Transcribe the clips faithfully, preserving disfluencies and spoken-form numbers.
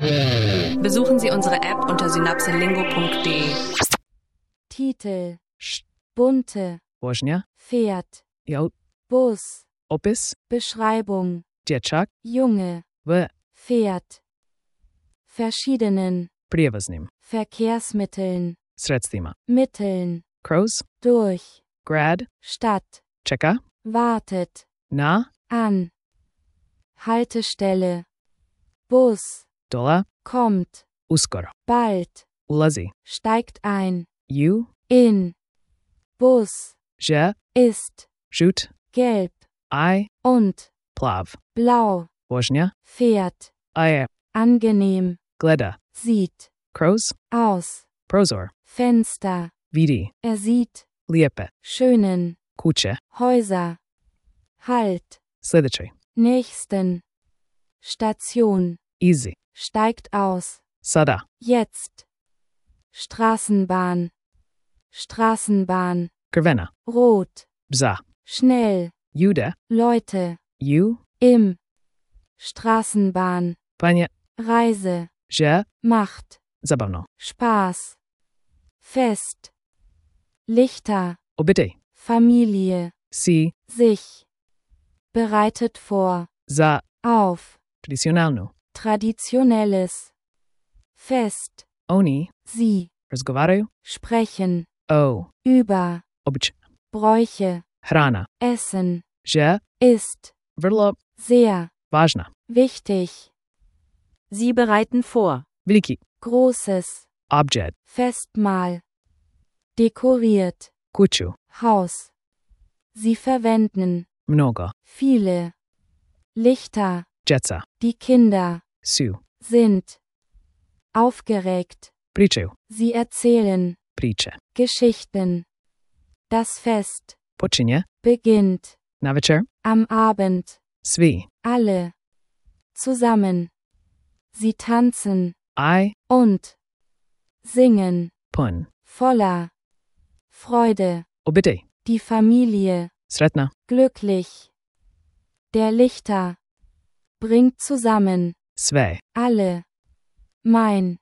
Besuchen Sie unsere App unter synapselingo punkt de. Titel. Ш- Bunte. Wožnja. Pferd. Jau. Bus. Opis. Beschreibung. Dječak. Junge. V Pferd. Verschiedenen. prijevoznim Verkehrsmitteln. sredstvima. Mitteln. Kroz. Durch. Grad. Stadt. Čeka. Wartet. Na. An. Haltestelle. Bus. Dola. Kommt. Uskoro. Bald. Ulazi. Steigt ein. Ju. In. Bus. Že. Ist. Žut. Gelb. Aj. Und. Plav. Blau. Wožnja. Pferd. Aje. Angenehm. Gleda. Sieht. Kroz. Aus. Prozor. Fenster. Vidi. Er sieht. Lijepe. Schönen. Kuće. Häuser. Halt. Sljedeći. Nächsten. Station. Easy. Steigt aus. Sada. Jetzt. Straßenbahn. Straßenbahn. Crvena. Rot. Bza. Schnell. Jude. Leute. Ju. Im. Straßenbahn. Panje. Reise. Že. Macht. Zabavno. Spaß. Fest. Lichter. Obitej. Familie. Si. Sich. Bereitet vor. Za. Auf. Tradicionalnu. Traditionelles. Fest. Oni. Sie. Razgovaraju. Sprechen. O. Über. Obič. Bräuche. Hrana. Essen. Že. Ist. Vrlo. Sehr. Važna. Wichtig. Sie bereiten vor. Veliki. Großes. Objet. Festmahl. Dekoriert. Kuću. Haus. Sie verwenden. Mnogo. Viele. Lichter. Djeca. Die Kinder. Su. Sind. Aufgeregt. Pričaju. Sie erzählen. Priče. Geschichten. Das Fest. Počinje. Beginnt. Navečer. Am Abend. Svi. Alle. Zusammen. Sie tanzen. Aj. Und. Singen. Pun. Voller. Freude. Obitej. Die Familie. Sretna. Glücklich. Der Lichter. Bringt zusammen. Sve. Alle. Mein.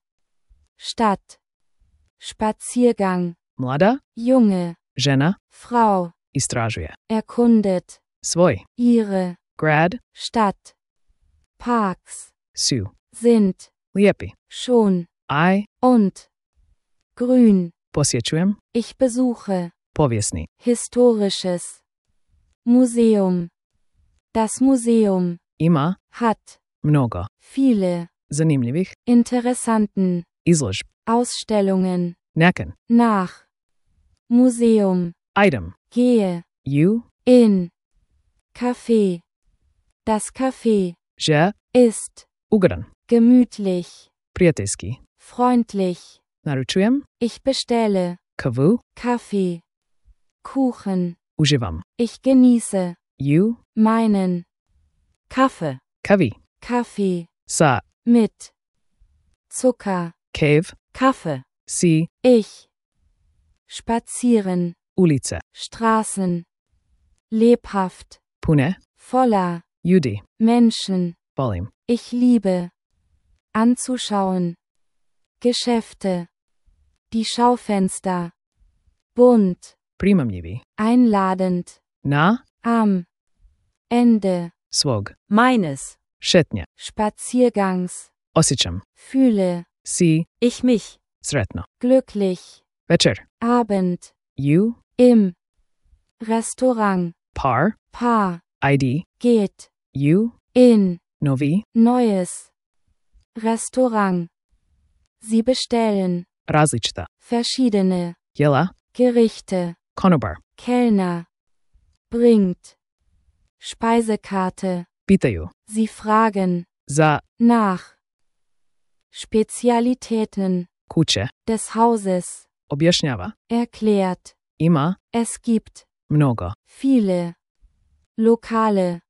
Stadt. Spaziergang. Mlada. Junge. Žena. Frau. Istražuje. Erkundet. Svoj. Ihre. Grad. Stadt. Parks. Su. Sind. Lijepi. Schon. Aj. Und. Grün. Posjećujem. Ich besuche. Povijesni. Historisches. Museum. Das Museum. Ima. Hat. Mnogo. Viele. Zanimljivih. Interessanten. Izložb. Ausstellungen. Neken. Nach. Museum. Item. Gehe. Ju. In. Café. Das Café. Že. Ist. Ugodan. Gemütlich. Prijateljski. Freundlich. Naručujem. Ich bestelle. Kavu. Kaffee. Kuchen. Uživam. Ich genieße. Ju. Meinen. Kaffee. Kavi. Kaffee. Sa. Mit. Zucker. Cave. Kaffee. Si. Ich. Spazieren. Ulice. Straßen. Lebhaft. Pune. Voller. Ljudi. Menschen. Volim. Ich liebe. Anzuschauen. Geschäfte. Die Schaufenster. Bunt. Primamljivi. Einladend. Na. Am. Ende. Svog. Meines. Šetnje. Spaziergangs. Osjećam. Fühle. Si. Ich mich. Sretno. Glücklich. Večer. Abend. Ju. Im. Restaurant. Par. Paar. I D. Geht. Ju. In. Novi. Neues. Restaurant. Sie bestellen. Različita. Verschiedene. Jela. Gerichte. Konobar. Kellner. Bringt. Speisekarte. Pitaju. Sie fragen. Za. Nach. Spezialitäten. Kuće. Des Hauses. Objašnjava. Erklärt. Ima. Es gibt. Mnogo. Viele. Lokale.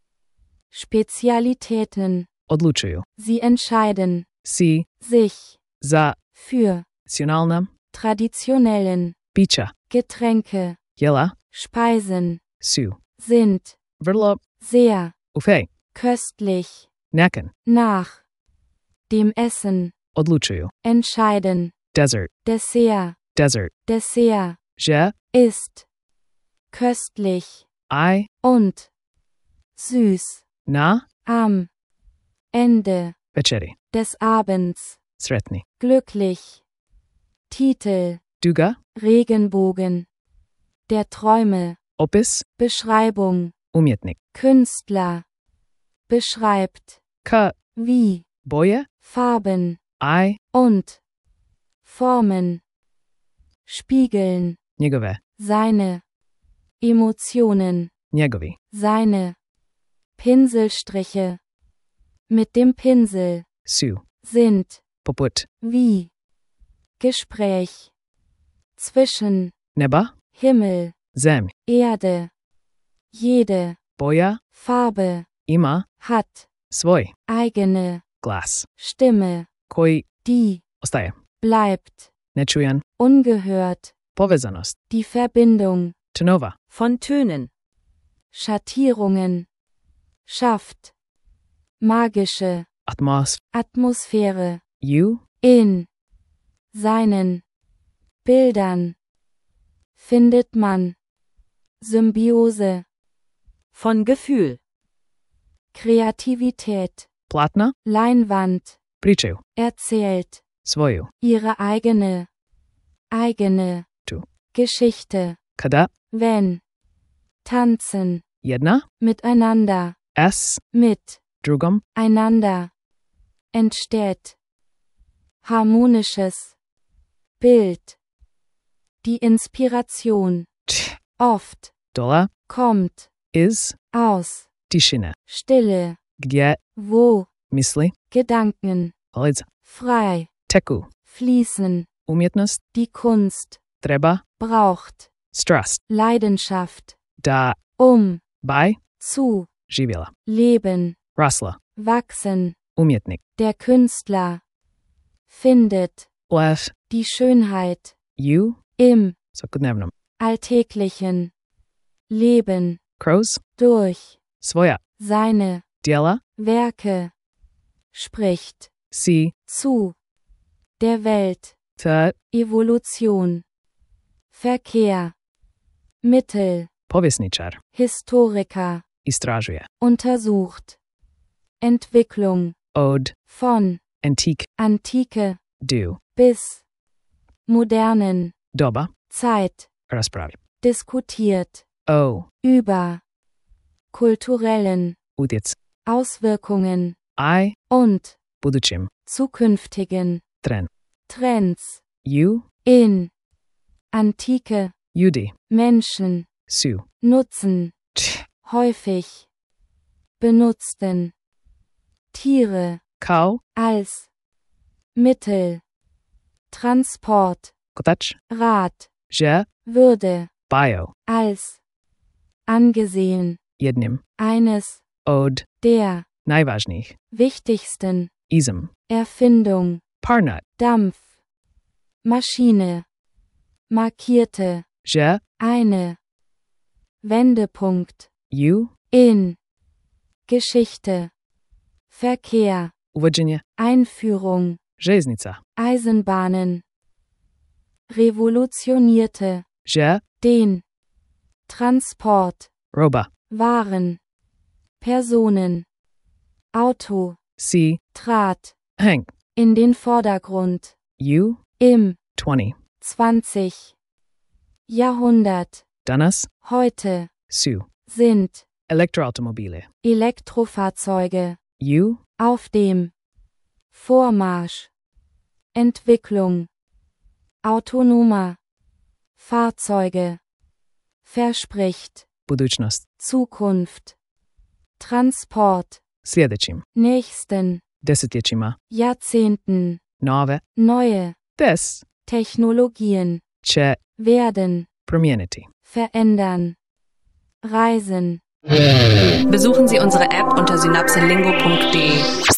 Spezialitäten. Odlučuju. Sie entscheiden. Si. Sich. Za. Für. Nacionalna. Traditionellen. Pića. Getränke. Jela. Speisen. Su. Sind. Vrlo. Sehr. Ufej. Köstlich. Neken. Nach. dem Essen, odlučuju, entscheiden, desert, Dessert, desert, Dessert, že, ist, köstlich, I, und, süß, na, am, Ende, večeri, des Abends, sretni, glücklich, Titel, duga, Regenbogen, der Träume, opis, Beschreibung, umjetnik, Künstler, beschreibt, ka, wie, boje, Farben, I, und, Formen, spiegeln, njegove, seine, Emotionen, njegovi, seine, Pinselstriche, mit dem Pinsel, su, sind, poput, wie, Gespräch, zwischen, neba, Himmel, zemlj, Erde, jede, boja, Farbe, ima, hat, svoj, eigene, glas, Stimme, koji die, ostaje, bleibt, nečujan, ungehört, povezanost, die Verbindung, tonova, Von Tönen. Schattierungen, schafft, magische, atmos, Atmosphäre, ju, in, seinen, Bildern, findet man, Symbiose, Von Gefühl. Kreativität, platna, Leinwand, pričaju, erzählt, svoju, ihre eigene, eigene, Tu. Geschichte, kada, wenn, tanzen, jedna, miteinander, s, mit, drugom, einander, entsteht, harmonisches, Bild, die Inspiration, č, oft, dola, kommt, iz, aus, tišine, Stille, gdje, wo, misli, Gedanken, lidz, frei, teku, fließen, umjetnost, die Kunst, treba, braucht, strast, Leidenschaft, da, um, by, zu, živjela, leben, rasla, wachsen, umjetnik, der Künstler, findet, lef, die Schönheit, ju, im, svakodnevnom, alltäglichen, Leben, kroz, durch, svoja, seine, djela, Werke, spricht, si, zu, der Welt, te, Evolution, Verkehr, Mittel, povjesničar, Historiker, istražuje, untersucht, Entwicklung, od, von, antik, Antike, du, bis, modernen, doba, Zeit, raspravi, diskutiert, o, über, kulturellen, utjec, Auswirkungen, I, und, budućim, zukünftigen, tren, Trends, ju, in, Antike, ljudi, Menschen, su, nutzen, č, häufig, benutzten, Tiere, kao, als, Mittel, Transport, kotač, Rat, že, Würde, bio, als, angesehen, jednim, eines, od, der, najvažnijih, wichtigsten, izm, Erfindung, parnut, Dampf, Maschine, markierte, že, eine, Wendepunkt, ju, in, Geschichte, Verkehr, uvođenje, Einführung, željeznica, Eisenbahnen, revolutionierte, že, den, Transport, roba, Waren, Personen, Auto, si, trat, hang, in den Vordergrund, ju, im, twenty, zwanzig, Jahrhundert, danas, heute, su, sind, elektroautomobile, Elektrofahrzeuge, ju, auf dem, Vormarsch, Entwicklung, autonomer, Fahrzeuge, verspricht, budućnost, Zukunft, Transport, sljedećim, nächsten, desetljećima, Jahrzehnten, nove, neue, des, Technologien, će, werden, promijeniti. verändern, reisen. Besuchen Sie unsere App unter synapselingo punkt de.